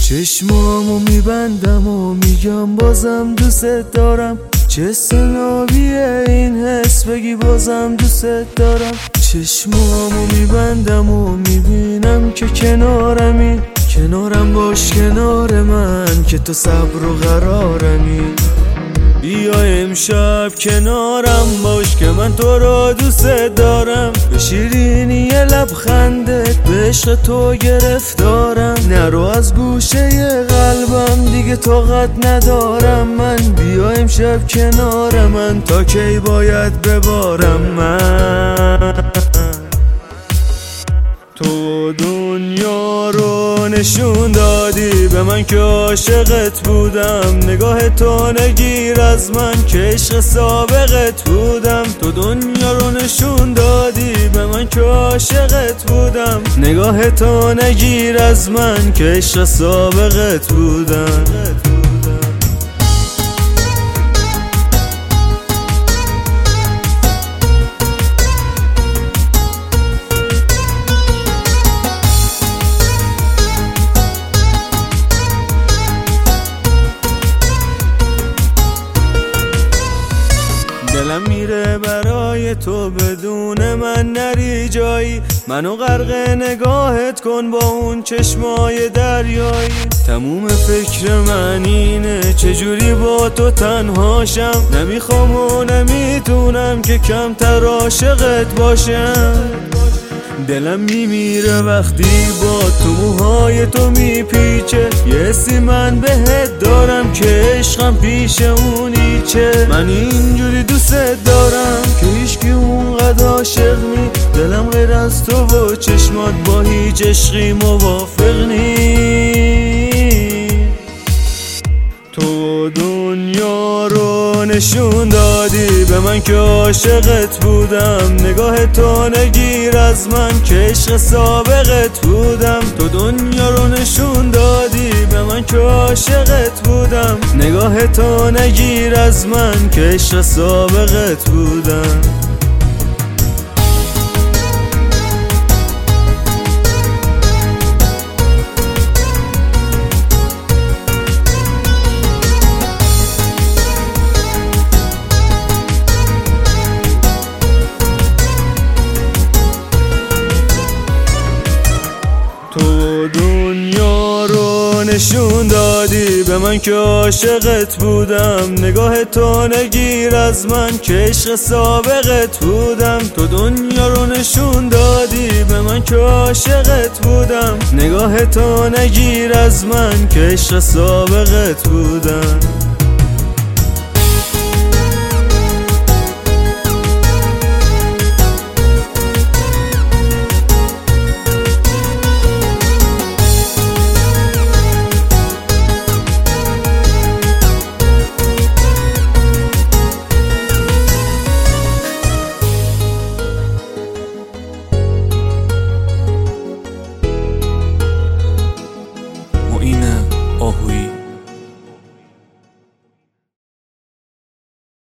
چشمامو میبندم و میگم بازم دوست دارم. چه سنابیه این حس بگی بازم دوست دارم. چشمامو میبندم و میبینم که کنارمی. کنارم باش کنار من که تو صبر و قرارمی. بیا امشب کنارم باش که من تو را دوست دارم. به شیرینی لبخندت به عشق تو گرفتارم. نرو از گوشه قلبم دیگه طاقت ندارم من. بیا امشب کنار من تا کی باید ببارم من. تو دنیا رو نشون دادی به من که عاشقت بودم. نگاه تو نگیر از من که عشق سابقت بودم. تو دنیا رو نشون دادی به من که عاشقت بودم. نگاه تو نگیر از من که عشق سابقت بودم. دلم میره برای تو بدون من نری جایی. منو غرق نگاهت کن با اون چشمای دریایی. تموم فکر من اینه چجوری با تو تنهاشم. نمیخوام و نمیتونم که کمتر عاشقت باشم. دلم میمیره وقتی با تو موهای تو میپیچه. یه حسی من بهت دارم که عشقم پیش اونی چه. من اینجوری دوست دارم که هیچکی اونقدر عاشق نی. دلم غیر از تو و چشمات با هیچ عشقی موافق نی. تو دنیا رو نشون دادی به من که عاشقت بودم. نگاه تو نگیر از من که عشق سابقت بودم. تو دنیا رو نشون دادی به من که عاشقت بودم. نگاه تو نگیر از من که عشق سابقت بودم. تو دنیا رو نشون دادی به من که عاشقت بودم. نگاه تو نگیر از من که عشق سابقت بودم. تو دنیا رو نشون دادی به من که عاشقت بودم. نگاه تو نگیر از من که عشق سابقت بودم.